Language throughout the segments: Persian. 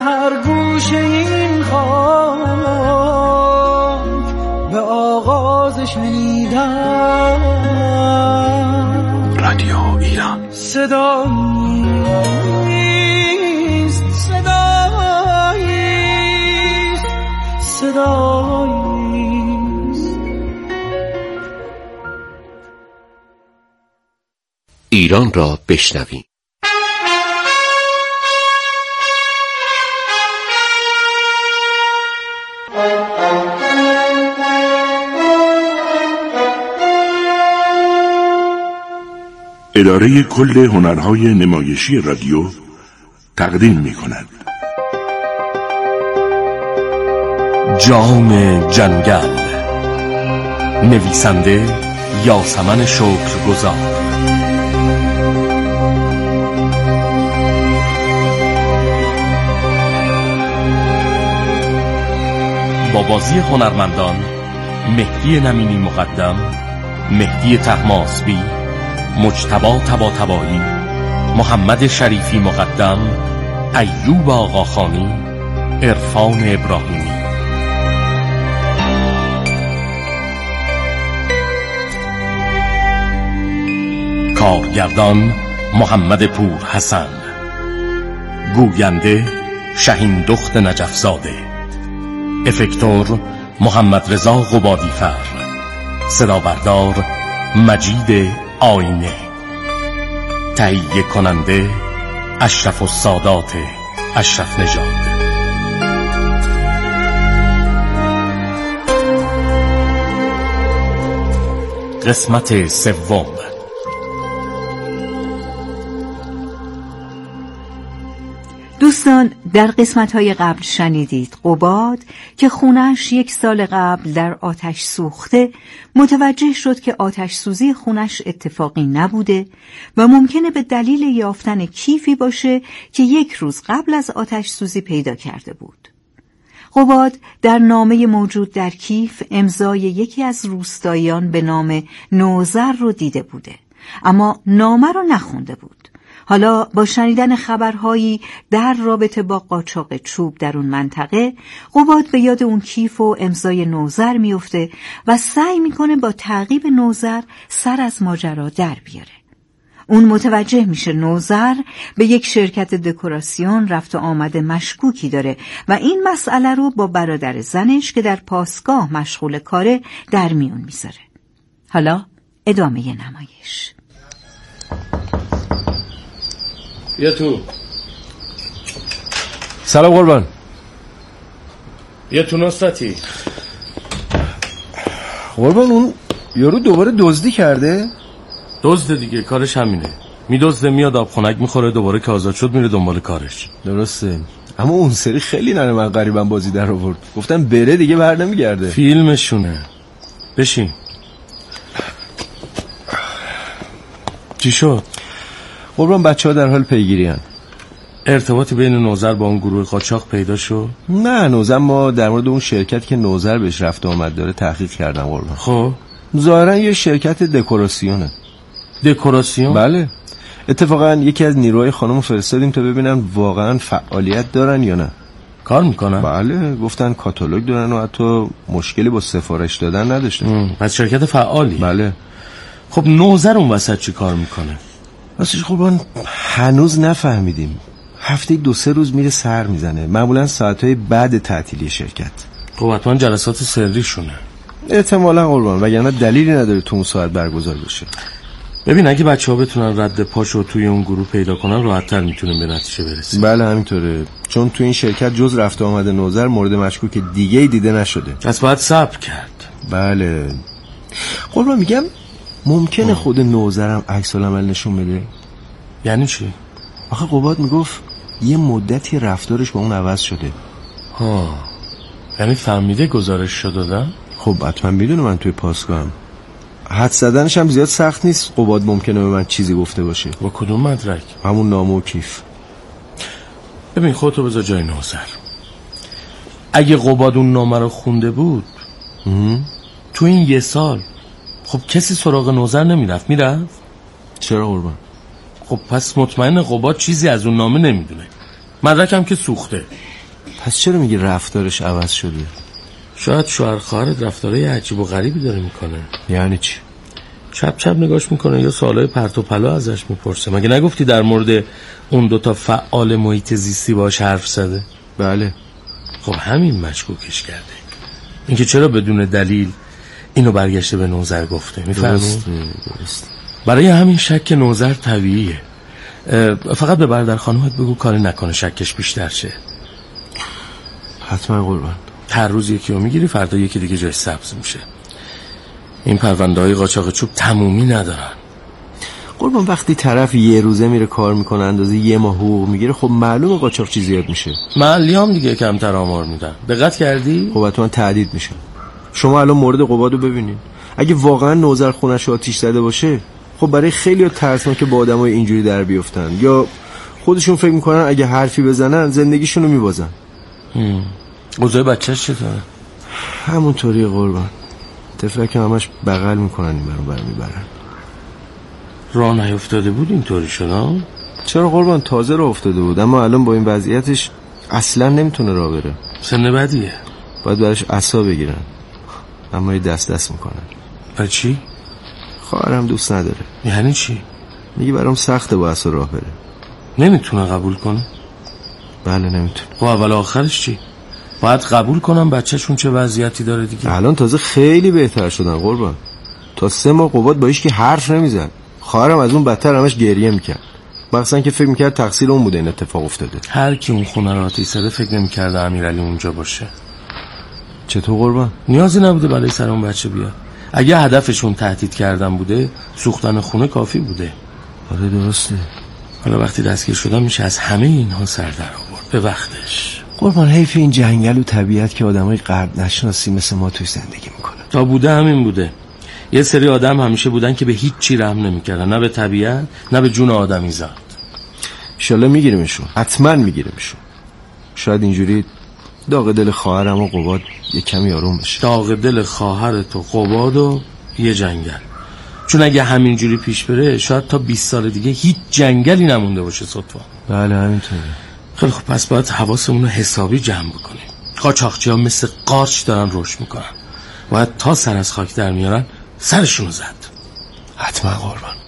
هر گوشه این خاک به آغاز شنیدن رادیو ایران صداییست ایران را بشنویم. اداره کل هنرهای نمایشی رادیو تقدیم می‌کند جام جنگل، نویسنده یاسمن شکرگزار، با بازی هنرمندان مهدی نمینی مقدم، مهدی طهماسبی، مجتبی طباطبایی، محمد شریفی مقدم، ایوب آقاخانی، عرفان ابراهیمی. کارگردان محمد پور حسن، گوینده شهین دخت نجفزاده، افکتور محمد رضا قبادیفر، صدابردار مجید آینه، تهیه کننده اشرف السادات اشرف نژاد. قسمت سوم. دوستان، در قسمت‌های قبل شنیدید قباد که خونش 1 سال قبل در آتش سوخته متوجه شد که آتش سوزی خونش اتفاقی نبوده و ممکنه به دلیل یافتن کیفی باشه که 1 روز قبل از آتش سوزی پیدا کرده بود. قباد در نامه موجود در کیف امضای یکی از روستاییان به نام نوذر رو دیده بوده، اما نامه رو نخونده بود. حالا با شنیدن خبرهایی در رابطه با قاچاق چوب در اون منطقه، قباد به یاد اون کیف و امضای نوذر میفته و سعی میکنه با تعقیب نوذر سر از ماجرا در بیاره. اون متوجه میشه نوذر به یک شرکت دکوراسیون رفت و آمد مشکوکی داره و این مسئله رو با برادر زنش که در پاسگاه مشغول کاره در میون میذاره. حالا ادامه نمایش. بیا تو. سلام قربان. بیا تو نصرتی. قربان اون یارو دوباره دزدی کرده؟ دزد دیگه، کارش همینه. میدزده میاد آبخونک میخوره، دوباره که آزاد شد میره دنبال کارش. درسته، اما اون سری خیلی نره من غریبم بازی در آورد. گفتم بره دیگه بر نمیگرده. فیلمشونه. بشین. چی شد؟ قربان بچه‌ها در حال پیگیری هن. ارتباطی بین نوذر با اون گروه قاچاق پیدا شد؟ نه، نوذر ما در مورد اون شرکت که نوذر بهش رفت و آمد داره تحقیق کردم قربان. خب ظاهرا یه شرکت دکوراسیونه. دکوراسیون؟ بله. اتفاقا یکی از نیروهای خانم فرستادیم تا ببینن واقعا فعالیت دارن یا نه. کار میکنن؟ بله، گفتن کاتالوگ دارن و حتی مشکلی با سفارش دادن نداشتن. پس شرکت فعالی؟ بله. خب نوذر اون وسط چی کار میکنه؟ راستش قربان هنوز نفهمیدیم. هفته 2-3 روز میره سر میزنه، معمولا ساعتهای بعد تعطیلی شرکت. خب حتما جلسات سری شونه. احتمالا قربان، وگرنه دلیلی نداره تو اون ساعت برگزار بشه. ببین اگه بچه‌ها بتونن رد پاشو توی اون گروه پیدا کنن راحت‌تر میتونیم به نتیجه برسیم. بله همینطوره، چون تو این شرکت جز رفت و آمد نوذر مورد مشکوک دیگه‌ای دیده نشده. پس باید صبر کرد. بله قربان، میگم ممکنه خود نوذرم عکس العمل نشون بده. یعنی چی؟ آخه قباد میگفت یه مدتی رفتارش با اون عوض شده. یعنی فهمیده گزارش شد دادن؟ خب حتما میدونه من توی پاسگاهم. حد زدنش هم زیاد سخت نیست. قباد ممکنه به من چیزی گفته باشه. با کدوم مدرک؟ همون نامه و کیف. ببین خودتو بذار جای نوذر. اگه قباد اون نامه رو خونده بود تو این 1 سال خب کسی سراغ نوذر نمیرفت؟ میرفت؟ چرا قربان؟ خب پس مطمئن قباد چیزی از اون نامه نمیدونه. مدرک هم که سوخته. پس چرا میگی رفتارش عوض شده؟ شاید شوهر خواهرت رفتارهای عجیب و غریبی داره میکنه. یعنی چی؟ چپ چپ نگاش میکنه یا سوالای پرت و پلا ازش میپرسه. مگه نگفتی در مورد اون دوتا فعال محیط زیستی باش حرف زده؟ بله. خب همین مشکوکش کرده. اینکه چرا بدون دلیل اینو برگشته به نوذر گفته. میفهمی؟ درست. برای همین شک نوذر طبیعیه. فقط به برادر خانومت بگو کاری نکنه شکش بیشتر شه. حتما قربان. هر روز یکی رو میگیری، فردا یکی دیگه جای سبز میشه. این پرونده های قاچاق چوب تمومی ندارن. قربان وقتی طرف یه روزه میره کار میکنه اندازه یه ماه حقوق میگیره، خب معلومه قاچاق چیزی زیاد میشه. محلیام دیگه کمتر آمار میدن. دقت کردی؟ خب حتما تعدید میشه. شما الان مورد قبادو ببینید. اگه واقعا نوذر خونش آتیش زده باشه، خب برای خیلی‌ها ترسناکه با آدمای اینجوری در بیافتن، یا خودشون فکر میکنن اگه حرفی بزنن زندگیشونو میبازن. اوضاع بچه‌ش چطوره؟ همونطوری قربان. تفلک همش بغل میکنن این برو میبرن. راه نیفتاده بود اینطوری شد؟ چرا قربان؟ تازه راه افتاده بود، اما الان با این وضعیتش اصلا نمیتونه راه بره. سن بدیه. باید براش عصا بگیرن، اما یه دست میکنن. برای چی؟ خواهرم دوست نداره. یعنی چی؟ میگه برام سخته با عصا راه بره. نمیتونه قبول کنه؟ بله نمیتونه. خب اول آخرش چی؟ باید قبول کنم بچه‌شون چه وضعیتی داره دیگه. الان تازه خیلی بهتر شدن قربان. تا 3 ماه قباد با هیچ کی حرف نمیزد. خواهرم از اون بدتر همش گریه میکرد. مخصوصا که فکر میکرد تقصیر اون بوده این اتفاق افتاده. هر کی اون خونه رو آتیش زده فکر نمیکرد امیرعلی اونجا باشه. چطور قربان؟ نیازی نبوده برای سر اون بچه بیاد. اگه هدفشون تهدید کردن بوده، سوختن خونه کافی بوده. آره درسته. حالا وقتی دستگیر شدن میشه از همه اینها سر در آورد به وقتش. قربان حیف این جنگل و طبیعت که آدمای غرب نشناسی مثل ما توی زندگی میکنن. تا بوده همین بوده. یه سری آدم همیشه بودن که به هیچ چی رحم نمیکردن، نه به طبیعت نه به جون آدمی زاد. ان شاءالله میگیریمشون، حتما میگیریمشون. شاید اینجوری داغ دل خواهرم و قباد یه کمی آروم بشه. داغ دل خواهر تو قباد و یه جنگل. چون اگه همینجوری پیش بره شاید تا 20 سال دیگه هیچ جنگلی نمونده باشه صدفا. بله همینطوره. خیلی خب پس باید حواسمون رو حسابی جمع بکنیم. قاچاقچی‌ها مثل قارچ دارن رشد میکنن. باید تا سر از خاک در میارن سرشونو زد. حتما قربان.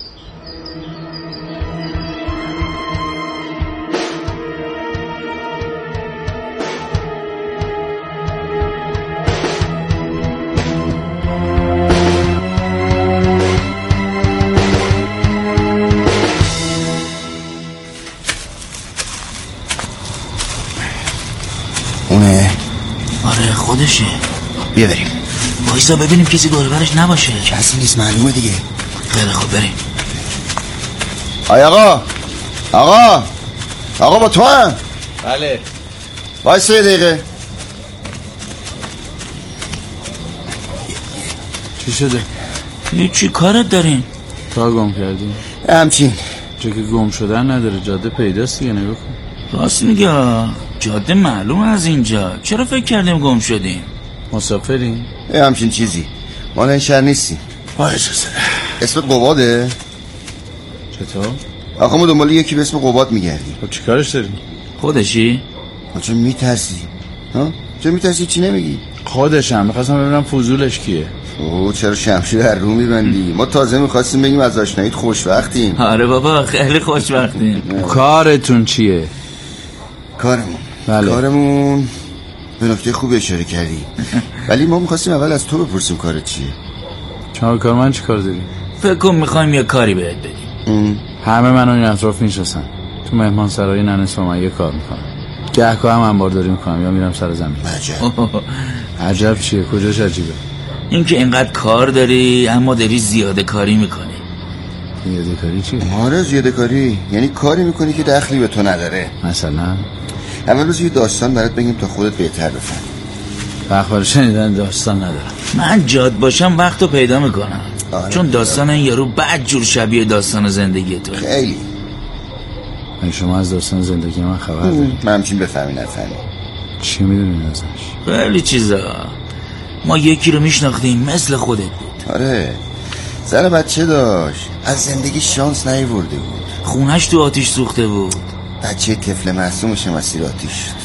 اونه؟ آره خودشه. بیا بریم. وایسا ببینیم کسی دور برش نباشه. کسی نیست معلومه دیگه. خیلی خوب بریم. آی آقا با تو هم؟ بله. وایسا یه دقیقه. چی شده؟ چی کارت دارین؟ تا گم کردیم همچین چه که گم شدن نداره، جاده پیداست دیگه. نگاه کن. راست میگه، جاده معلوم از اینجا. چرا فکر کردیم گم شدیم؟ مسافرین؟ همچین چیزی. مال این شهر نیستیم. با اجازه. اسمت قباده؟ چطور؟ آخه ما دنبال یکی به اسم قباد میگردیم. خب چی کارش داریم؟ خودشی؟ چون میترسی؟ ها؟ چون میترسی چی نمیگی؟ خودشم. میخواستم ببینم فضولش کیه. اوه چرا شمشیر در رو میبندی؟ ما تازه میخواستیم بگیم از آشناییت خوشوقتیم. آره بابا خیلی خوشوقتیم. کارتون چیه؟ کارمون بله. کارمون به نکته خوب اشاره کردی. ولی ما میخواستیم اول از تو بپرسیم کارت چیه. شما کار من چی کار داری؟ فکر کن میخوایم یه کاری بهت بدیم. همه منو این اطراف میشناسن. تو مهمان سرای ننه سمیه کار میکنم. گهگاه هم انبارداری میکنم یا میرم سر زمین. عجب چیه؟ کجاش عجیبه؟ این که اینقدر کار داری اما داری زیاده کاری میکنی. زیاده کاری چیه؟ آره زیاده کاری یعنی کاری میکنی که دخلی به تو نداره. مثلا اول روز یه داستان برات بگیم تا خودت بهتر بفهمی. وقت برای شنیدن داستان ندارم. من جاد باشم وقتو پیدا میکنم. آره. چون داستان این یارو بد جور شبیه داستان زندگی تو. خیلی. من شما از داستان زندگی من خبر دارید؟ من همچین بفهمی نفهمی. چی میدونین ازش؟ خیلی چیزا. ما یکی رو میشناختیم مثل خودت بود. آره زن بچه داشت، از زندگی شانس نیورده بود. خونش تو آتیش سوخته بود. بچه طفل معصومش مسیر آتیش شد.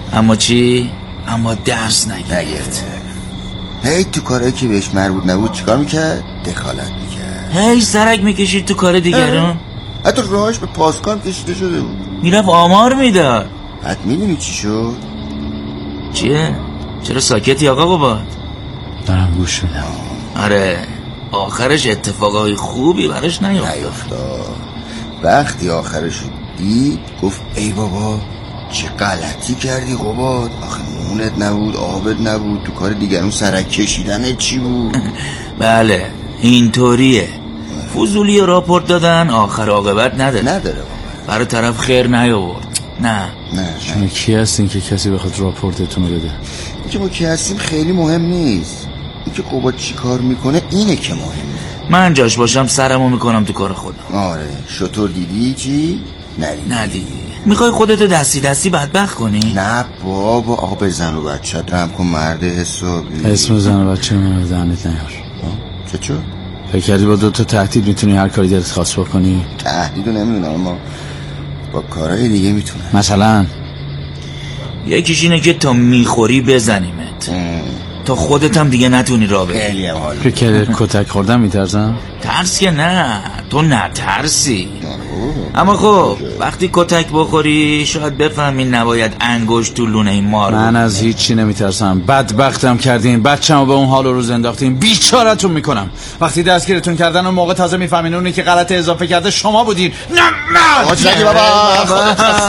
اما چی؟ اما درس نگرفت. هی تو کارهایی که بهش مربوط نبود چیکار میکرد؟ دخالت میکرد. هی سرک میکشید تو کار دیگران. حتی راهش به پاسکام کشیده شده بود. میرفت آمار میداد. بعد میدونی چی شد؟ چیه؟ چرا ساکتی آقا قباد؟ دارم گوش میدم. آره آخرش اتفاقای خوبی براش نیفتاد. وقتی آخرش دید گفت ای بابا چه غلطی کردی قباد. آخه نونت نبود، آبت نبود، تو کار دیگرون سرک کشیدنت چی بود؟ بله اینطوریه. فضولی راپورت دادن آخر عاقبت نداره برای طرف خیر نیاورد. نه شما کی هستین که کسی بخواد راپورتتون رو بده؟ اینکه ما کی هستیم خیلی مهم نیست، اینکه قباد چی کار میکنه اینه که مهمه. من جاش باشم سرمو میکنم تو کار خودم. آره شطور دیدی چی؟ ندیدی. میخوای خودتو دستی دستی بدبخت کنی؟ نه بابا آب زن و بچه رحم کن مرد حسابی. اسم زن و بچه من دهنت نیار. چه؟ فکر کردی با 2 تا تهدید میتونی هر کاری دلت خواست بکنی؟ تهدیدو نمیدونم اما با کارهای دیگه میتونم. مثلا یکیش اینه که تا میخوری بزنیمت تا خودت هم دیگه نتونی راه بری. خیلی هم حال که کتک خوردن میترسم؟ ترس که نه، تو نترسی. اما خب وقتی کتک بخوری شاید بفهمی نباید انگشت تو لونه این مار. من از هیچی نمیترسم. بدبختم کردین، بچه‌مو به اون حال و روز انداختین، بیچاره‌تون میکنم. وقتی دستگیرتون کردن اون موقع تازه میفهمین اونی که غلط اضافه کرده شما بودین. نه آجا بابا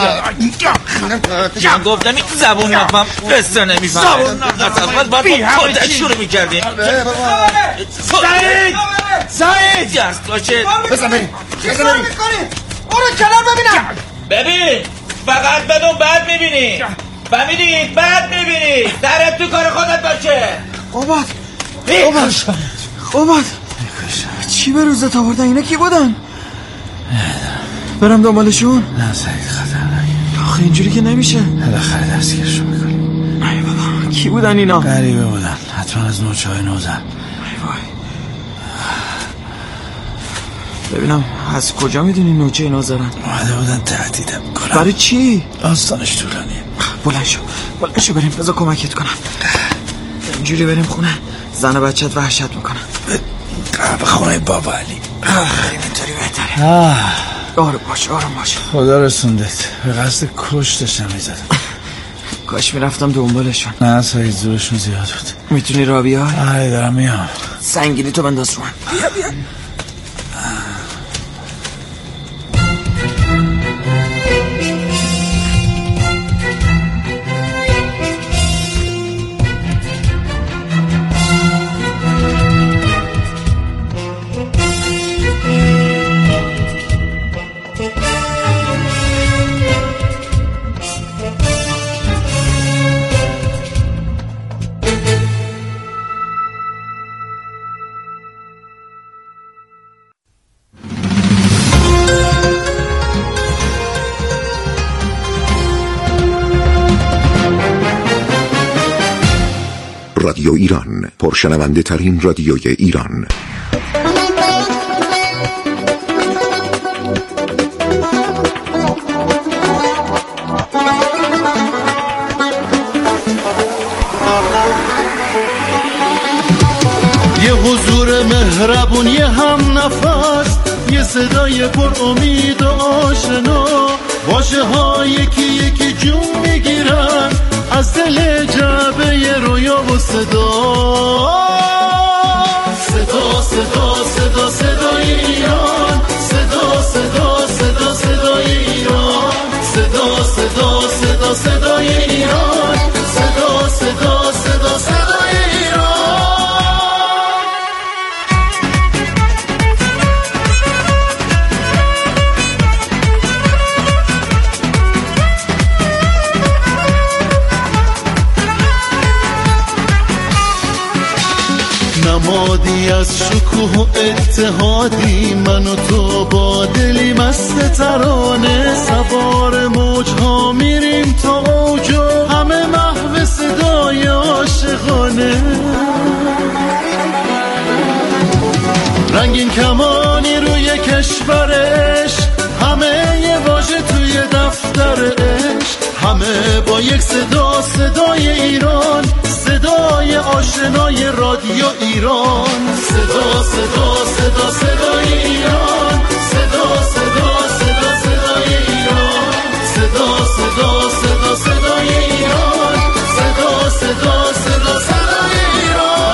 من گفتم این زبون نفهم قصه نمیفهمه. اول باید کتک شروع میکردیم. سعید دست باشه بزن بریم برو کنار ببینم. ببین فقط بدون بعد میبینی. فهمیدی؟ بعد میبینی. درت تو کار خودت باشه. قباد چی به روزت آوردن؟ اینا کی بودن؟ برم دنبالشون؟ نه سعید خطرناکه. آخه اینجوری که نمیشه. بالاخره دستگیرشون میکنیم. ای بابا کی بودن اینا؟ غریبه بودن، حتما از نوچه‌های نوزن. ای وای ببینم از کجا میدونی نوچه نوزرن؟ اومده بودن تهدیدم کنم. برای چی؟ داستانش طولانیه. بلند شو بریم بذار کمکت کنم. اینجوری بریم خونه زن و بچت وحشت میکنن. به خونه بابا علی. بریم اینطوری بهتره. آروم باش خدا رسوندت. به قصد کشتشم میزدم. کاش میرفتم دنبالشون. نه سعید زورشون زیاد بود. میتونی را بیای؟ آره دارم میام. سنگینی تو بنداز رو من. بیا رادیو ایران، پرشنونده ترین رادیوی ایران. یه حضور مهربون، یه هم نفس، یه صدای پر امید و آشنا، واژه ها یکی یکی جون میگیرن از دل جعبه رویا و صدا. صدا صدا صدا صدای ایران، صدا صدا صدا صدای ایران، صدا صدا صدا صدای ایران، صدا صدا صدا صدای ایران. نمادی از شکوه و اتحادی، من و تو با دلی مست ترانه، سوار موجها میریم تا اوج و همه محو صدای عاشقانه. رنگین کمانی روی کشورش، همه یه واژه توی دفتر عشق، همه با یک صدا صدای ایران، صدای آشنای رادیو ایران. صدا صدا صدا صدای ایران، صدا صدا صدا صدای ایران، صدا صدا صدا صدای ایران، صدا صدا صدا صدای ایران.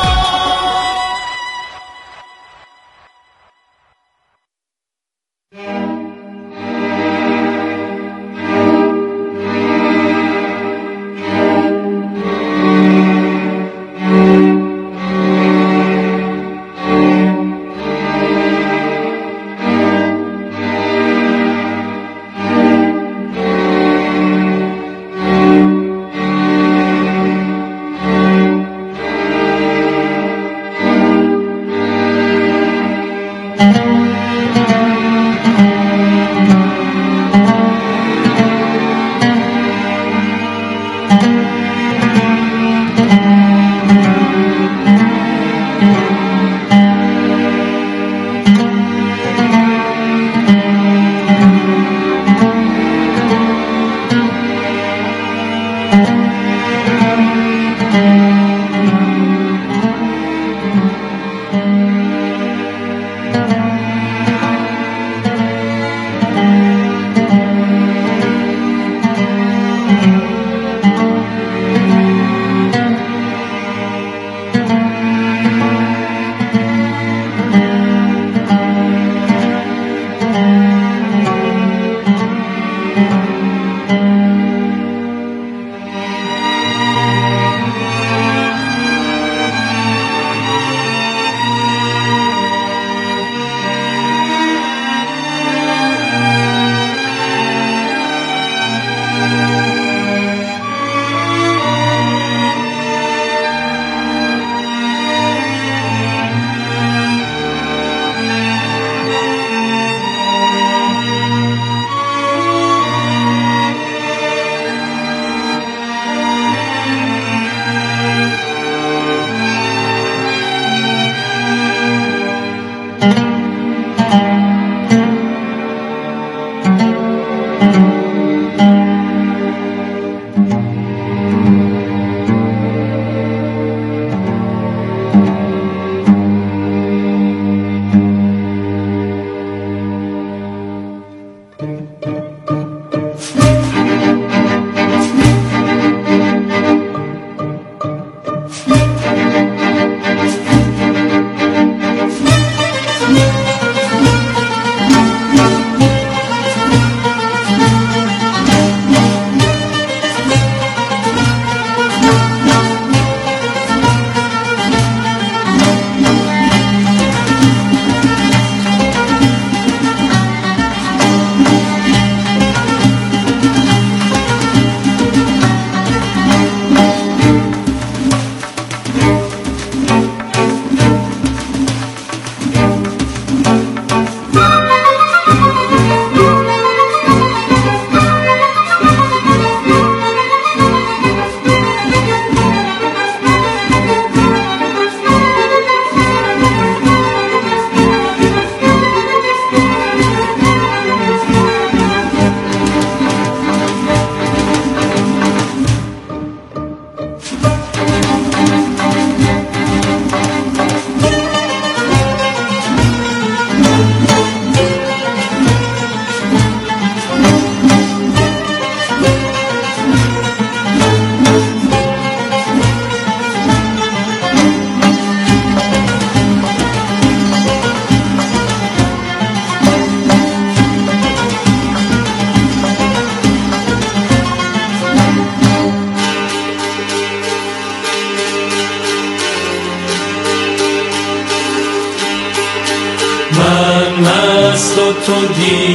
مست و تو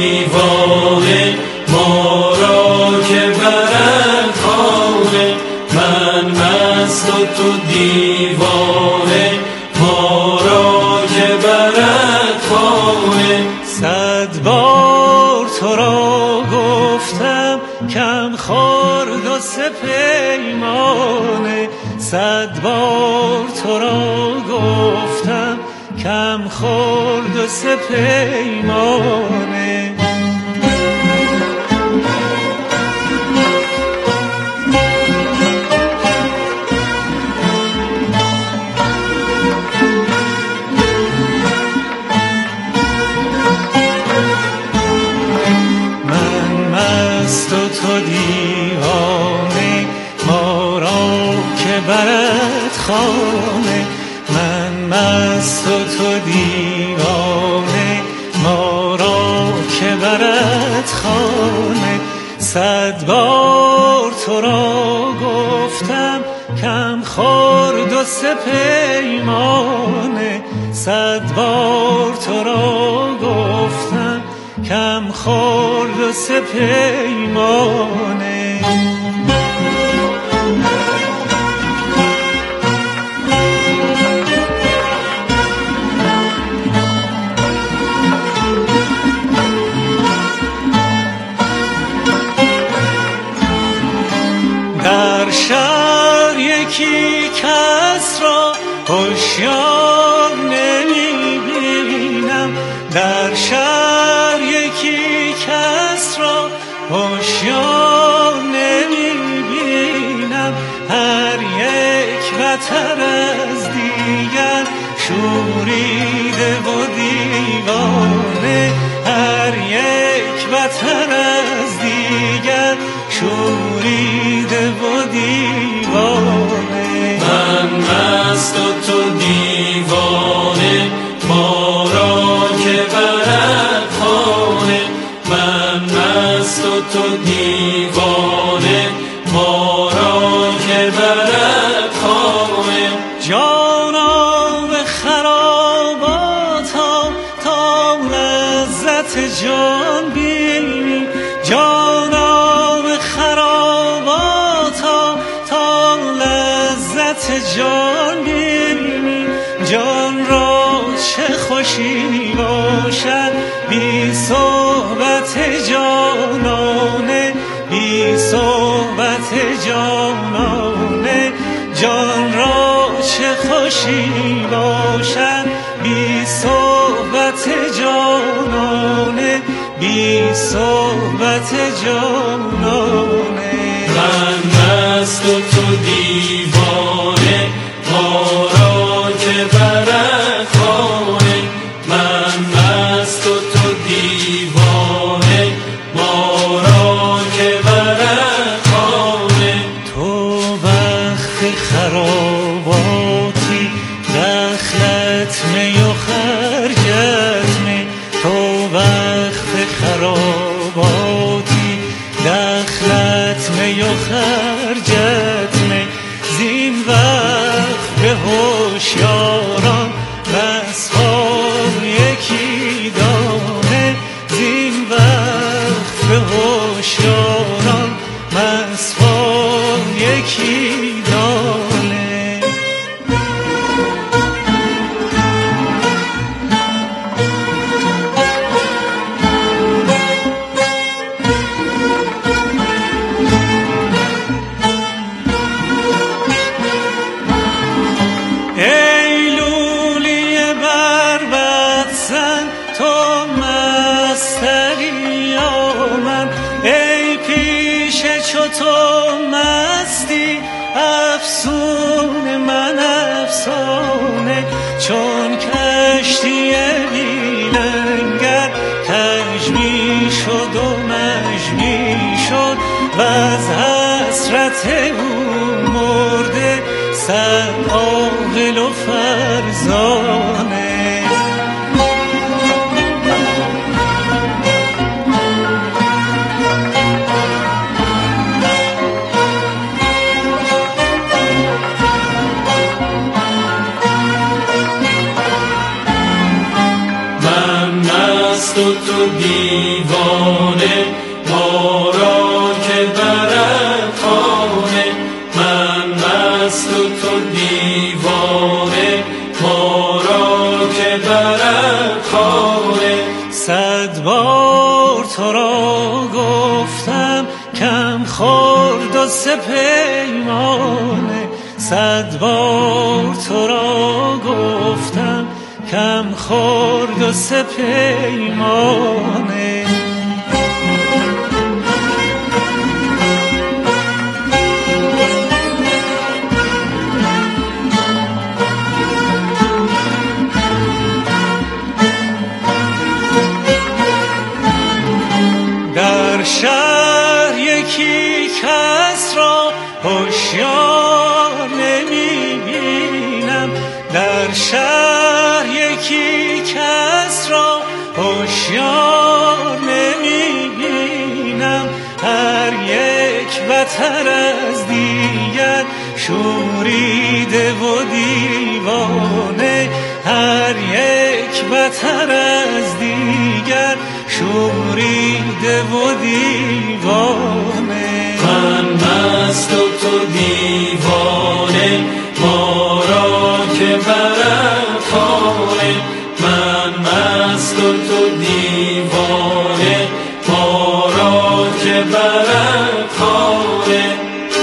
دیوانه ما را که برد خانه. من مست و تو دیوانه ما را که برد خانه. 100 بار تو را گفتم کم خورد و سپیمانه. 100 بار تو را گفتم کم خورد و سپیمانه. برد خانه، من مست و تو دیوانه، ما را که برد خانه. 100 بار تو را گفتم کم خورد و سه پیمانه، 100 بار تو را گفتم کم خورد و سه پیمانه. در شهر یکی کس را هوشیار نمی‌بینم، در شهر یکی کس را هوشیار نمی‌بینم، هر یک بتر از دیگر شوریده و دیوانه، هر یک بتر از دیگر شوریده و دیوانه. من مست و تو دیوانه، ما را که برد خانه، من مست و تو دیوانه، ما را که برد خانه. جانا به خرابات ها تا لذت جان بینی، جانا به خرابات ها تا لذت جان بینی، جان را چه خوشی باشد بی صحبت جانانه، بی صحبت جانانه، جان را چه خوشی باشد بی صحبت جانانه، بی صحبت جانانه. من مست و تو دیوانه، ما را که برد خانه، من مست و تو دیوانه، ما را که برد خانه. تو وقت خراباتی دخلت می و خرجت می، تو وقت خراباتی دخلت می و خرجت می، زین وقت به هوشیاران مسخال یکی دانه، زین وقت به هوشیاران مسخال یکی دانه. ای لولی بربط زن تو مستری یا من، ای پیش چو تو مستی افسون من افسانه، چون کشتی بی لنگر کج می شد و مژ می شد و از حسرت او مرده 100 عاقل و فرزانه. من مست و تو دیوانه، ما را که برد خانه، من مست و تو دیوانه، ما را که برد خانه. 100 بار تو را گفتم کم خورد و سه پیمانه، 100 بار تو را گفتم کم خورد و سه پیمانه. در شهر یکی کس را هوشیار یکی کس را هوشیار نمیبینم، هر یک بتر از دیگر شوریده و دیوانه، هر یک بتر از دیگر شوریده و دیوانه. من مست و تو دیوانه، ما را که برد خانه. من مست و تو دیوانه، ما را که برد خانه.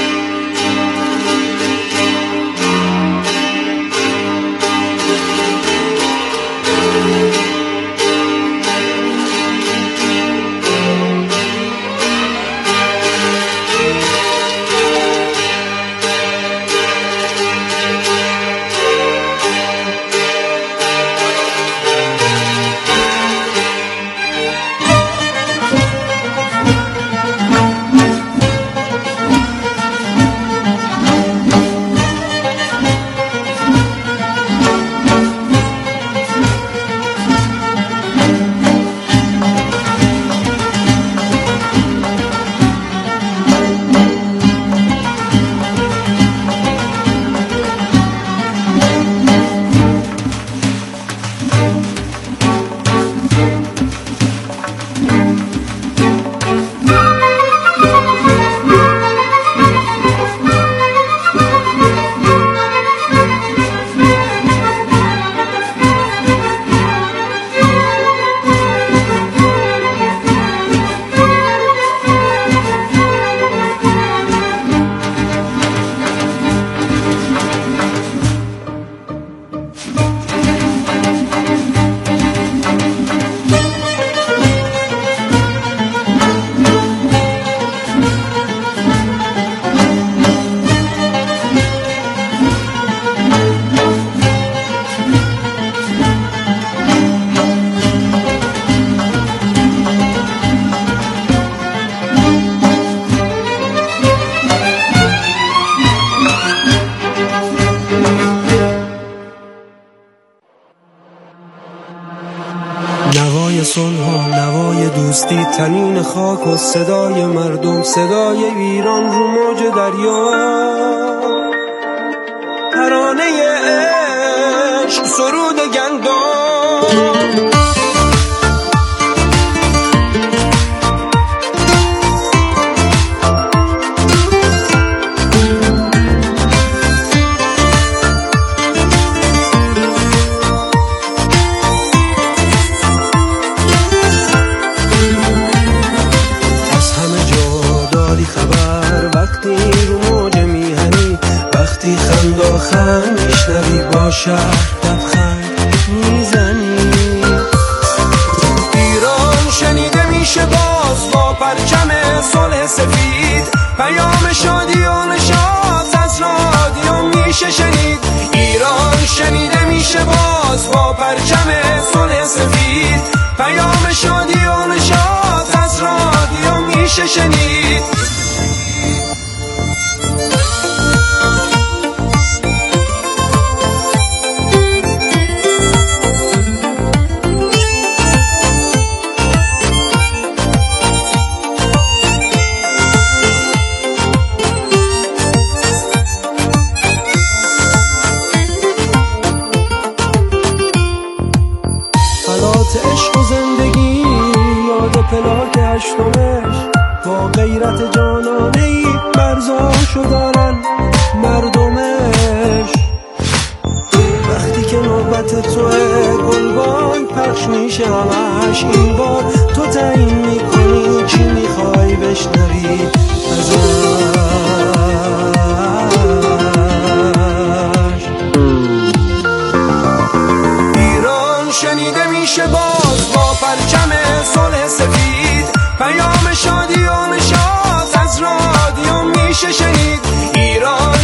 نوای صلح، نوای دوستی، تنین خاک و صدای مردم، صدای ویران رو موج دریا، ترانه عشق، سرود گندم. وقتی رو موج میهنی، وقتی خنداخن میشنوی با شهر